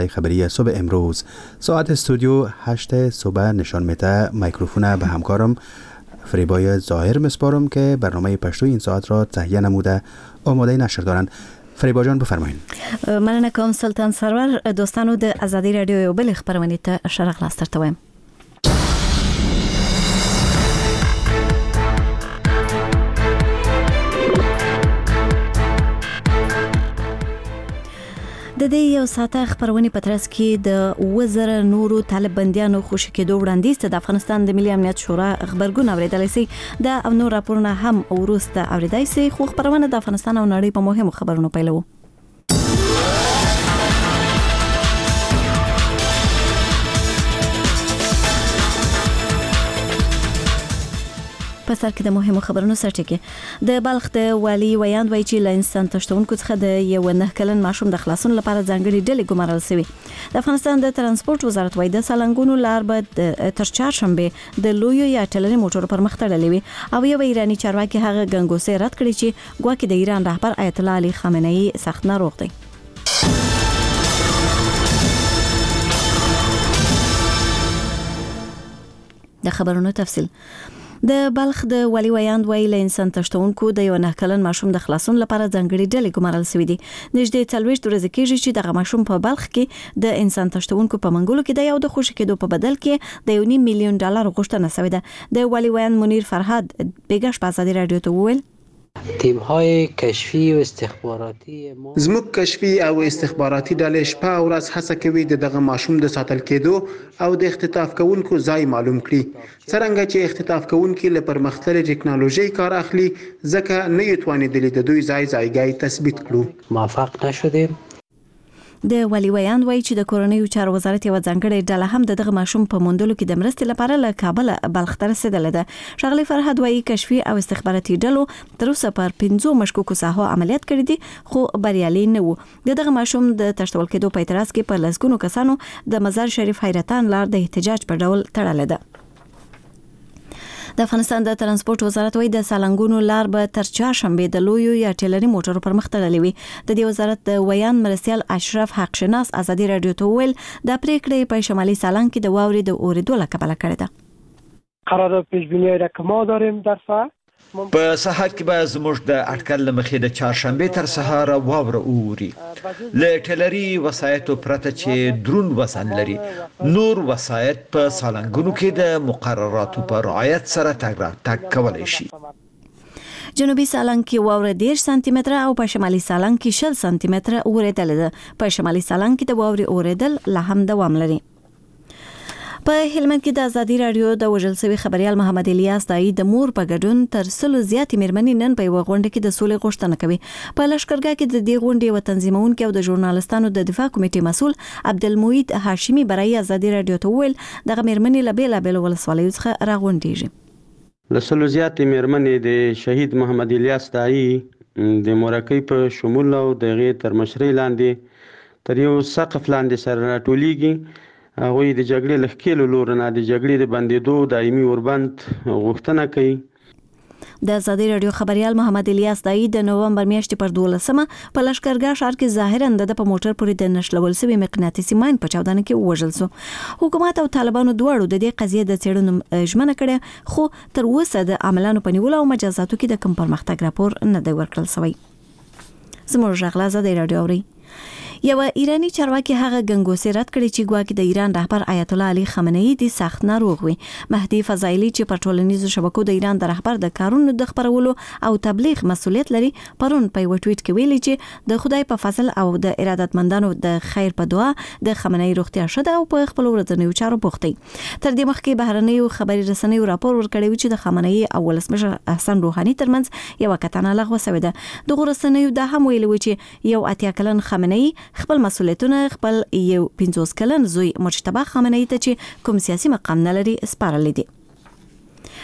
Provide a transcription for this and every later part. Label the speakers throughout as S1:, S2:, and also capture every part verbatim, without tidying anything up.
S1: خبری صبح امروز ساعت استودیو هشت صبح نشان میده. میکروفون به همکارم فریبای ظاهر مسپارم که برنامه پشتو این ساعت را تهیه نموده آماده نشر دارند. فریبا جان بفرمایید.
S2: مننه کوم سلطان سرور. دوستانو د ازادي رادیو یو بل خبرونه ته شرق لاستر تویم. د دې یو ساعته خبرونه په ترڅ کې د وزیر نورو طالب بنديانو خوشی کېدو وړاندیز د افغانستان د ملي امنیت شورا خبرګون اوریدل سي د امنو راپورونه هم ورسته اوریدای سي. خو خبرونه د افغانستان او نړۍ په مهمو خبرونو پیلو. په سر کې د مهمو خبرونو سرټکی د بلخ د والی ویاند وایي چې لینسان تشتونکو څخه د یو نه کلن ماشوم د خلاصون لپاره ځانګړي ډلې ګمارل شوی. د افغانستان د ترانسپورت وزارت وایي د سالنګونو لار به تر چهارشنبه د لویو یا ټلري موټرو پر مخ تړلې وي او یو ایرانی چارواکي هغه ګنګوسې رد کړی چې ګواکې د ایران رهبر آیت الله علي خامنه‌ای سخت ناروغ دی. د خبرونو تفصیل. د بلخ د والی ویاند ویل له انسان تشتونکو د یو نه کلن ماشوم د خلاصون لپاره ځانګړي ډلې ګمارل شوې دي. نږدې څلوېښت ورځې کېږي چې دغه ماشوم په بلخ کې د انسان تشتونکو په منګولو کې د یو د خوشی کېدو په بدل کې د یو نیم میلیون ډالر غوښتنه شوې ده. د والی ویاند منیر فرهاد بیګش په ازادي رادیو ته وویل
S3: تیم های کشفی و استخباراتی ما
S4: زموږ کشفی او استخباراتي ډلې شپه او ورځ هڅه کوي د دغه ماشوم د ساتل کېدو او د اختطاف کوونکو ځای معلوم کړي. څرنګه چې اختطاف کوونکي له پرمختللې ټکنالوژي کار اخلي ځکه نه یتوانېدلې د دوی ځای ځایګای تثبیت کړو.
S3: موفق نشدیم.
S2: د والی ویاند وایي چې د کورنیو چارو وزارت یو ځانګړی ډله هم د دغه ماشوم په موندلو کې د مرستې لپاره له کابل بلخ ته رسیدلې ده. ښاغلي فرهاد وایي کشفي او استخباراتي ډلو تر اوسه پر پنځو مشکوکو ساحو عملیات کړي دي خو بریالي نه وو. دغه ماشوم د تشتول کېدو په اعتراض کې په لسګونو کسانو د مزار شریف حیرتان لار د احتجاج په ډول تړلې ده. د افغانستان د ترانسپورت وزارت وایي د سالنګونو لار به تر چهارشنبه د لویو یا ټلري موټرو پر مخ تړلې وي. د دې وزارت د ویان مرسیال اشرف حق شناس ازادي رادیو ته ویل د پریکړې په شمالي سالنګ کې د واورې د اوریدو لپاره کړې ده.
S5: قرار پیش بینی را که ما داریم در ساعت
S6: په سهار کې به زموږ د اټکل لمخې د چهارشنبه تر سهار واوره اوري. له ټلري وسایتو پرته چې درون وزن لري نور وسایت په سالنګونو کې د مقرراتو په رعایت سره تګ راتګ کولی شي.
S2: جنوبي سالنګ کې واوره ډېر سانتي متره او په شمالي سالنګ کې شل سانتي متره اوریدل ده. په شمالي سالنګ کې د واورې اوریدل لا هم دوام لري. په هلمند کې د ازادي رادیو د وژل شوی خبريال محمد الیاس دای د مور په ګډون تر سلو زیاتې مېرمنې نن په یو غونډه کې د سولې غوښتنه کوي. په لشکرګاه کې د دې غونډې و تنظیمونکو او د ژورنالستانو د دفاع کمیټې مسول عبدالموید هاشمی برای ازادي رادیو ته ویل دغه مېرمنې له بیل بیل ولسوالیو څخه راغونډېږي.
S7: له سلو زیاتې مېرمنې د شهید محمد الیاس دای د مورکۍ په شمول او د غیر تر مشرۍ لاندې تر یو سقف لاندې سره راټولېږي. هغوی د جګړې له ښکېلو لورو نه د جګړې د بندېدو دایمي اوربند غوښتنه کوي.
S2: د ازادي رادیو خبريال محمد الیاس دای د نومبر میاشتې پر دولسمه په لشکرګاه ښار کې ظاهرا د په موټر پورې د نشلول شوی مقناطیسي ماین په چاودنه کې وژل شو. حکومت او طالبانو دواړو د دې قضیې د څېړنو ژمنه کړې خو تر اوسه د عملانو په نیولو او مجازاتو کې د کوم پرمختګ راپور نه دی ورکړل شوی. زموږ ژغلا ازادي رادیو اوري. یو ایرانی چارواکي هغه ګنګوسې رد کړی چې ګواکې د ایران رهبر آیت الله علي خامنه‌ای د سخت ناروغ وي. مهدي فضایلی چې په ټولنیزو شبکو د ایران د رهبر د کارونو د خبرولو او تبلیغ مسؤلیت لري پرون په یو ټویټ کې ویلي چې د خدای په فضل او د ارادتمندانو د خیر په دعا د خامنه‌ای روغتیا شده او په خپل ورځنیو چارو بوختي. تر دې مخکې بهرنیو خبري رسنیو راپور ورکړی و چې د خامنه‌ای او ولسمشر حسن روحاني ترمنځ یو کتنه لغوه شوې ده. د رسنیو د هم ویلي و چې یو اتیا کلن خامنه‌ای خپل مسؤلیتونه خپل یو پنځوس کلن زوی مجتبی خامنه‌ای ته چې کوم سیاسي مقام نه لري سپارلي دي.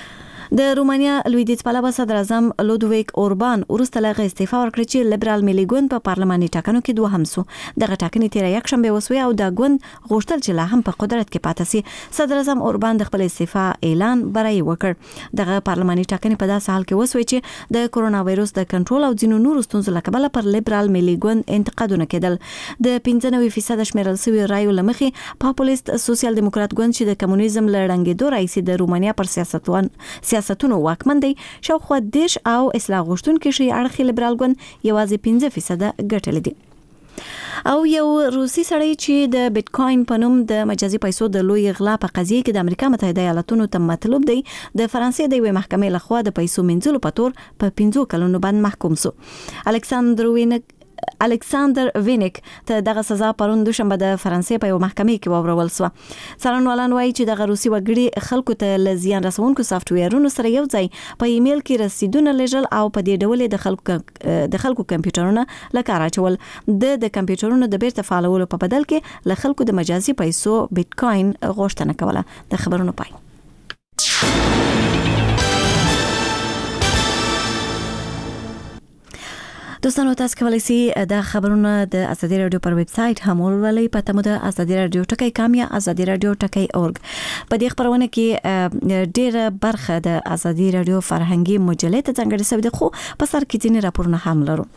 S2: د رومانیا لویدیځ پلوه صدر اعظم لودویک اوربان وروسته له استعفا ورکړه چې لیبرال ملي ګوند په پارلماني ټاکنو کې دوهم سو. دغه ټاکنې تیر یک شنبه وسوي او د ګوند غوښتل چې لا هم په قدرت کې پاتې سي. صدر اعظم اوربان د خپل استعفا اعلان برای وکړ. دغه پارلماني ټاکنې په داسې حال کې وسوي چې د کرونا وایروس د کنټرول او ځینو نورو ستونزو له کبله پر لیبرال ملي ګوند انتقادونه کېدل. د پنځه نوي فیصد شمیرل شوی رایو لمخې پاپولیست سوسیال دیموکرات ګوند چې د کمونیزم له ړنګېدو راځي د رومانیا پر سیاستوان سیاستونو واکمن دی شاوخوا دیش او اصلاح غوښتونکي شي اړخي لیبرال ګوند یوازې پنځه فیصد ګټلې دي. او یو روسي سړی چې د بیت کوین په نوم د مجازي پیسو د لوی غلا په قضیه کې د امریکا متحده ایالاتونو ته مطلوب دی د فرانسې د یوې محکمې لخوا د پیسو منځلو په تور په پنځو کلونو باندې محکوم سو. الکساندر وینک الکساندر وینیک ته دغه سزا پرون دوشنبه د فرانسې په یو محکمې کې واورول شو. څارنوالان وایي چې دغه روسي وګړي خلکو ته ل زیان رسونکو سافټویرونو سره یو ځای په ایمیل کې رسیدونه لېږل او په دې ډول د خلکو د خلکو کمپیوټرونه لکه راچول. د د کمپیوټرونو د بیرته فعالولو په بدل کې له خلکو د مجازي پیسو بیت کوین غوښتنه کوله. د خبرونو پای. دوستانو تاسو کولی شئ د خبرونو د ازادي رادیو پر ویب سټ هم ولولئ په تمو د ازادي رادیو ټکی کام یا ازادي رادیو ټکی اورګ. په دې خبرونه کې ډېر برخه د ازادي رادیو فرهنګي مجلې ته ځانګړې شوې ده خو په سر کې ځینې راپورونه هم لرو.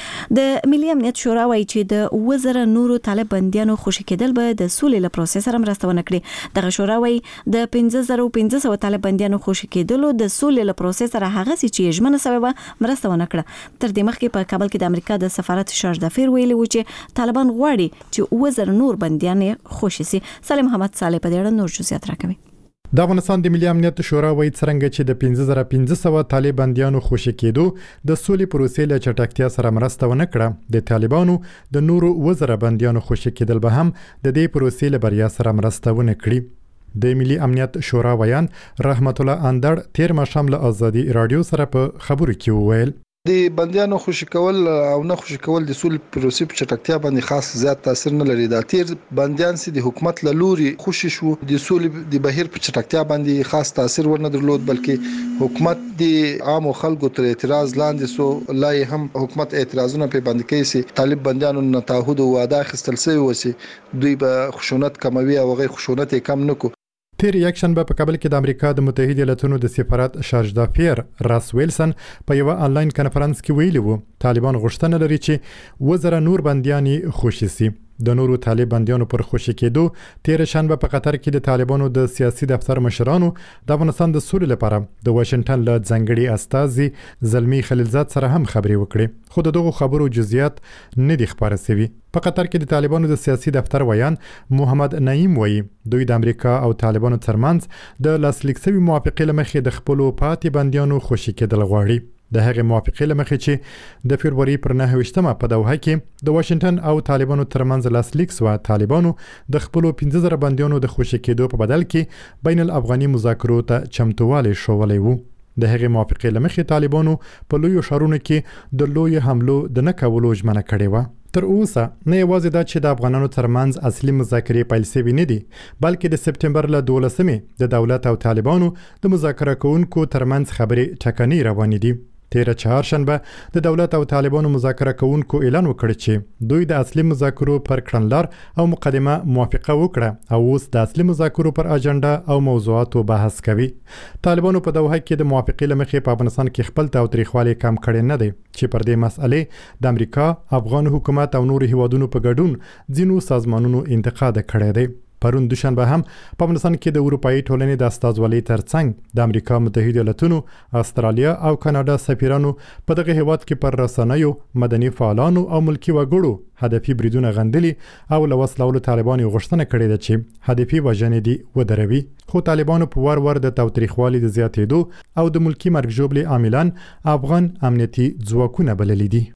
S2: د ملي امنیت شورا وایي چې د وزره نورو طالب بندیانو خوشي کېدل به د سولې له پروسس سره مرسته ونه کړي. دغه شورا وایي د پنځه زره پنځه سوه طالب بندیانو خوشي کېدلو د سولې له پروسس سره هغه چې ژمنه سبب مرسته ونه کړه. تر دې مخکې په کابل کې د امریکا د سفارت شارج دفیر ویلي و چې طالبان غواړي چې وزره نور بندیان خوشي سي. سلیم محمد صالح په دې اړه نور جزئیات راکوي.
S8: د افغانستان د ملي امنیت شورا وایي څرنګه چې د پنځه زره پنځه سوه طالب بندیانو خوشي کېدو د سولې پروسې له چټکتیا سره مرسته ونه کړه، د طالبانو د نورو وزره بندیانو خوشي کېدل به هم د دې پروسې له بریا سره مرسته ونه کړي. د ملي امنیت شورا ویان رحمت الله اندړ تیر ماښام له ازادي رادیو سره په خبرو کې وویل
S9: د بندیانو خوشي کول او نه خوشي کول د سولې پروسې په چټکتیا باندې خاص زیات تاثیر نه لري. دا تیر بندیان سي د حکومت له لوري خوشي شو د سولې د بهیر په چټکتیا باندې خاص تاثیر ورنه درلود، بلکې حکومت د عام خلکو تر اعتراض لاندې سو لای هم حکومت اعتراضونه په باندې کوي سي طالب بندیانو نه تعهد او وعده خستل سوی وسی دوی به خشونت کموي او غي خشونت کم نکو.
S8: تیر یک شنبه په کابل کې د امریکا د متحده ایالاتونو د سفارت شارج دافیر راس ویلسن په یو آنلاین کانفرنس کې ویلي وو طالبان غوښتنه لري چې وزره نور بندیان خوشي سي. د نورو طالب بندیانو پر خوشي کېدو تیر شنبه په قطر کې د طالبانو د سیاسي دفتر مشرانو د افغانستان د سولې لپاره د واشنگټن له ځانګړي استازي زلمی خلیلزاد سره هم خبرې وکړې، خو دغه خبرو جزئیات نه دي خبره شوي. په قطر کې د طالبانو د سیاسي دفتر ویان محمد نعیم وایي دوی د امریکا او طالبانو ترمنځ د لاسلیک شوي موافقې لمخې د خپلو پاتې بندیانو خوشي کېدل غواړي. د هغې موافقې لمخې چې د فبروري پر نهه ویشتمه په دوحه کې د واشنگټن او طالبانو ترمنځ لاسلیک شوه، طالبانو د خپلو پنځه زره بندیانو د خوشي کېدو په بدل کې بین الافغاني مذاکرو ته چمتووالی ښوولی و. د هغې موافقې لمخې طالبانو په لویو ښارونو کې د لویو حملو د نه کولو ژمنه کړې وه. تر اوسه نه یوازې دا چې د افغانانو ترمنځ اصلي مذاکرې پیل شوي نه دي، بلکې د سپټمبر له دولسمې د دولت او طالبانو د مذاکره کوونکو ترمنځ خبرې ټکنۍ روانې دي. تیر چهارشنبه د دولت او طالبانو مذاکره کوونکو اعلان وکړ چې دوی د اصلي مذاکرو پر کړنلار او مقدمه موافقه وکړه او اوس د اصلي مذاکرو پر اجنډا او موضوعاتو بحث کوي. طالبانو په دوحه کې د موافقې لمخې په افغانستان کې خپل تاوتریخوالی کم کړی نه دی چې پر دې مسئلې د امریکا، افغان حکومت او نورو هیوادونو په ګډون ځینو سازمانونو انتقاد کړی دی. پرون دوشنبه هم په افغانستان کې د اروپאי ټولنې د استازولۍ ترڅنګ د امریکا متحده ایالاتونو، استرالیا او کاناډا سفیرانو په دغه هیواد کې پر رسنیو، مدني فعالانو او ملکی وګړو هدفي بریدونه غندلي او له وسلو طالبانو غوښتنه کړې ده چې هدفي وژنې دي ودروي. خو طالبانو په وار وار د تاوتریخوالي د زیاتېدو او د ملکی مرګ ژوبلې عاملان افغان امنیتي ځواکونه بللي دي.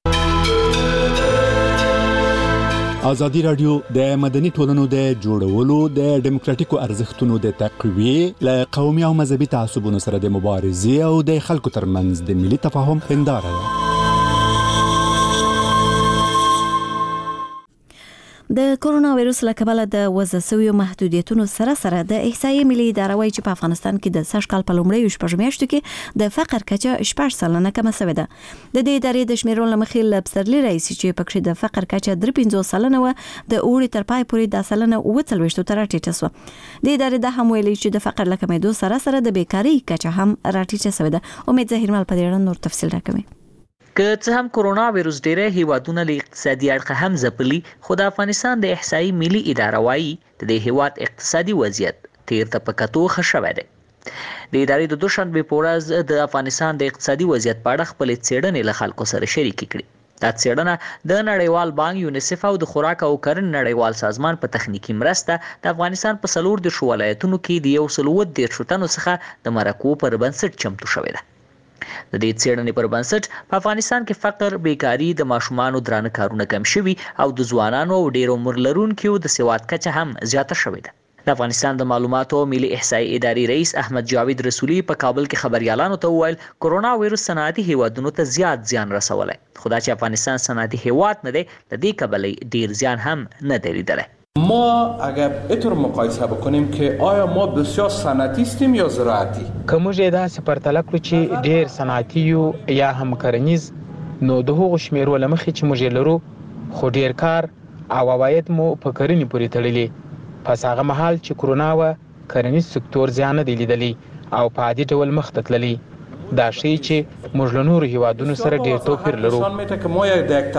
S10: ازادي رادیو د مدني ټولنو د جوړولو، د ډیموکراتیکو ارزښتونو د تقویې، له قومي او مذهبي تعصبونو سره د مبارزې او د خلکو ترمنځ د ملي تفاهم هنداره ده.
S2: د کرونا وایروس له کبله د وضع شویو محدودیتونو سره سره د احصایې ملي اداره وايي چې په افغانستان کې د سږ کال په لومړیو شپږ میاشتو کې د فقر کچه شپږ سلنه کمه شوې ده. د دې ادارې د شمیرو له مخې له پسرلي راځي چې پکې د فقر کچه درې پنځوس سلنه و، د اوړي تر پای پورې د سلنه اووه څلوېښت ته راټیټه شوه. د ادارې د هم ویلي چې د فقر له کمېدو سره سره د بیکارۍ کچه هم راټیټه شوې ده. امید ظهیرمل په دې اړه نور تفصیل راکوي.
S11: که څه هم کرونا وایروس ډیره هیوادونه له اقتصادي اړخه هم ځپلي، خو د افغانستان د احصایي ملي اداره وايي د دې هیواد اقتصادي وضعیت تیر ته په کتو ښه شوی دی. د ادارې د دوشنبې په ورځ د افغانستان د اقتصادي وضعیت په اړه خپلې څېړنې له خلکو سره شریکې کړې. دا څېړنه د نړیوال بانک، یونیسف او د خوراک او کرنې نړیوال سازمان په تخنیکی مرسته د افغانستان په څلور دېرشو ولایتونو کې د یو سل اووه دېرشو تنو څخه د مرکو پر بنسټ چمتو شوې ده. د دې څېړنې پر بنسټ په افغانستان کې فقر، بیکاري، د ماشومانو درانه کارونه کم شوي او د ځوانانو او ډېر عمر لرونکو د سواد کچه هم زیاته شوې ده. د افغانستان د معلوماتو او ملي احصایې ادارې رئیس احمد جاوید رسولي په کابل کې خبريالانو ته وویل کرونا وایروس صنعتي هیوادونو ته زیات زیان رسولی، خو دا چې افغانستان صنعتي هیواد نه دی، د دې کبله ډیر زیان هم نه دی لیدلی.
S12: ما اگر اینطور مقایسه بکنیم که آیا ما بسیار صنعتی هستیم یا زراعتی؟
S13: که موږ داسې پرتله کړو چې ډیر صنعتي یو یا هم کرنیز، نو د هغو شمیرو له مخې چې موږ لرو، خو ډیر کار او عواید مو په کرنې پورې تړلي. پس هغه مهال چې کرونا و، کرنیز سکتور زیان نه دی لیدلی او په عادي ډول مخ ته تللی. دا شی چې موږ له نورو هیوادونو سره ډیر توپیر لرو.
S12: د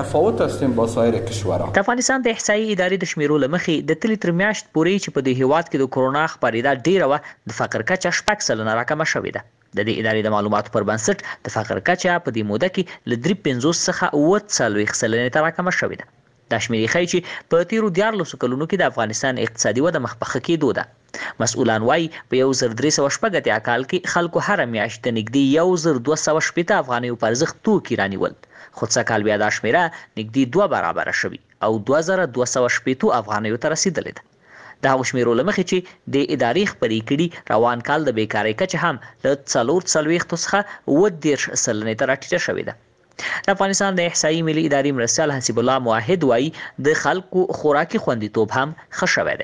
S11: افغانستان د احصایي ادارې د شمیرو له مخې د تلې تر میاشت پورې چې په دې هیواد کې د کرونا خپرېدا ډیره وه، د فقر کچه شپږ سلنه راکمه شوې ده. د دې ادارې د معلوماتو پر بنسټ د فقر کچه په دې موده کې له درې پنځوس څخه اووه څلوېښت سلنې ته راکمه شوې ده. دا شمېرې ښیي چې په تیرو دیارلسو کلونو کې د افغانستان اقتصادي وده مخ په ښه کېدو ده. مسؤلان وایي په یو زر درې سوه شپږ اتیا کال کې خلکو هره میاشت د نږدې یو زر دوه سوه شپېته افغانیو په ارزښت توکي رانیول، خو څه کال بیا دا شمېره نږدې دوه برابره شوي او دوه زره دوه سوه شپېتو افغانیو ته رسېدلې ده. د هغو شمېرو له مخې چې د ادارې خپرې کړي، روان کال د بیکارۍ کچه هم له څلور څلوېښتو څخه اووه دېرش سلنې ته راټیټه شوې ده. د افغانستان د احصایي ملي ادارې مرستیال حسیب الله موحد وایي د خلکو خوراکي خوندیتوب هم ښه شوی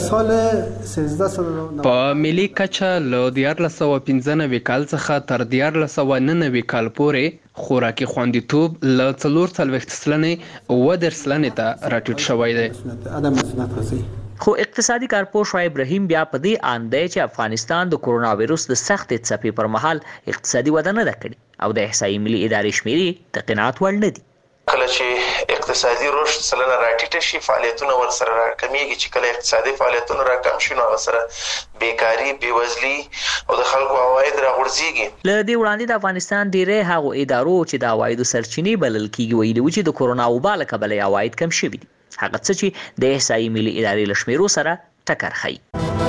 S11: دی.
S13: په ملي کچه له دیارلس سوه پنځه نوي کال څخه تر دیارلس سوه نهه نوي کال پورې خوراکي خوندیتوب له څلور څلوېښت سلنې اووه دېرش سلنې ته راټیټ شوی دی.
S11: خو اقتصادي کارپوه شعیب رحیم بیا په دې اند دی چې افغانستان د کرونا وایروس د سختې څپې پر مهال اقتصادي وده نه ده کړې او د احصایي ملي ادارې شمیرې د قناعت وړ نه دي.
S14: کله چې اقتصادي رشد سلنه راټیټه شي، فعالیتونه ورسره راکمیږي. چې کله اقتصادي فعالیتونه راکم شي، نو هغه سره بیکاري، بېوزلي او د خلکو عواید راغورځېږي.
S11: له دې وړاندې د افغانستان ډېری هغو ادارو چې د عوایدو سرچینې بلل کېږي ویلي وو چې د کرونا وبا له کبله عواید کم شوي دي، هغه څه چې د احصایي ملي ادارې له شمیرو سره ټکر ښیي.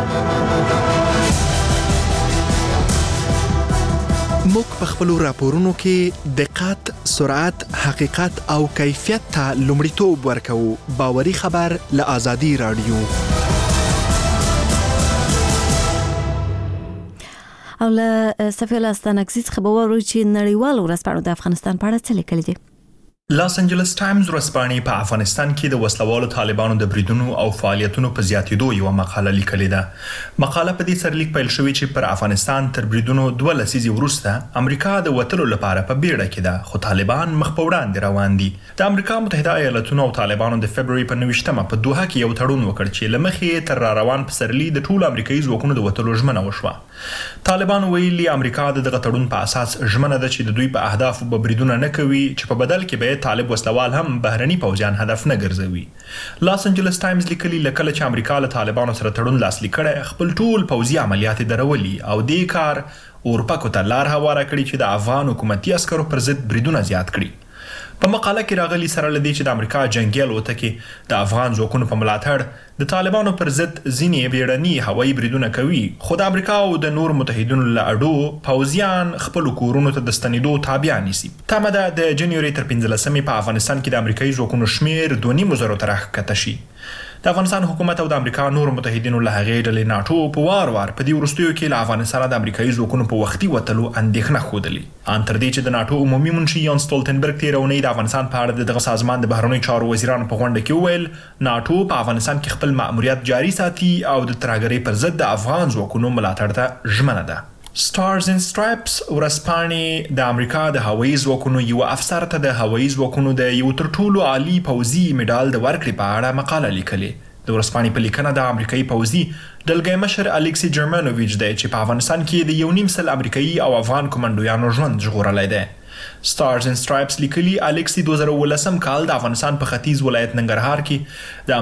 S15: موږ په خپلو راپورونو کې دقت، سرعت، حقیقت او کیفیت ته لومړیتوب ورکوو. باوري خبر له آزادي رادیو.
S2: او له صفیه الله استانکزي څخه به واورو چې نړیوالو ورځپاڼو د افغانستان په اړه څه لیکلي دي.
S16: لاس انجلس ټایمز ورځپاڼې په افغانستان کې د وسلوالو طالبانو د بریدونو او فعالیتونو په زیاتېدو یو مقاله لیکلې ده. مقاله په دې سرلیک پیل شوې چې پر افغانستان تر بریدونو دوه لسیزې وروسته امریکا د وتلو لپاره په بیړه کې ده، خو طالبان مخ په وړاندې روان دي. د امریکا متحده ایالاتونو او طالبانو د فبروري په نویشتمه په دوحه کې یو تړون وکړ چې له مخې تر را روان پسرلي د ټولو امریکایي ځواکونو د وتلو ژمنه وشوه. طالبانو ویلي امریکا د دغه تړون په اساس ژمنه ده چې د دوی په اهدافو به بریدونه نه کوي، چې په بدل کې به طالب وسلوال هم بهرني پوځیان هدف نه ګرځوي. لاس انجلس ټایمز لیکلي لکه چې امریکا له طالبانو سره تړون لاسلیک کړی، خپل ټول پوځي عملیات درولي او دې کار اورپکو ته لار هواره کړي چې د افغان حکومتي عسکرو پر ضد بریدونه زیات کړي. په مقاله کې راغلي سره لدی چې د امریکا جنگي الوتکې د افغان ځواکونو په ملاتړ د طالبانو پر ضد ځینې بیړني هوایي بریدونه کوي، خو د امریکا او د نور متحدینو له اډو پوځیان خپل کورونو ته د ستنېدو تابع نیسي. تمه ده د جنوري تر پنځلسمې په افغانستان کې د امریکایي ځواکونو شمیر دوه نیم زرو ته راښکته شي. د افغانستان حکومت او د امریکا نور متحدینو له هغې ډلې ناټو په وار وار په دې وروستیو کې له افغانستانه د امریکایي ځواکونو په وختي وتلو اندېښنه ښودلې ان تر دې چې د ناټو عمومي منشي یان سټولټنبرګ تېره اونۍ د افغانستان په اړه دغه سازمان د بهرنیو چارو وزیرانو په غونډه کې وویل ناټو په افغانستان کې خپل مأموریت جاري ساتي او د ترهګرۍ پر ضد د افغان ځواکونو ملاتړ ته ژمنه ده. Stars and Stripes ورځپاڼې د امریکا د هوایي ځواکونو یو افسر ته د هوایي ځواکونو د یو تر ټولو عالي پوځي میډال د ورکړې په اړه مقاله لیکلې. د ورځپاڼې په لیکنه د امریکایي پوځي ډلګۍ مشر الیکسی جرمانوویچ دی چې په افغانستان کې د یو نیم سل امریکایي او افغان کمانډویانو ژوند ژغورلی دی. Stars and Stripes لیکلي الیکسی دوه زره اوولسم کال د افغانستان په ختیځ ولایت ننګرهار کې د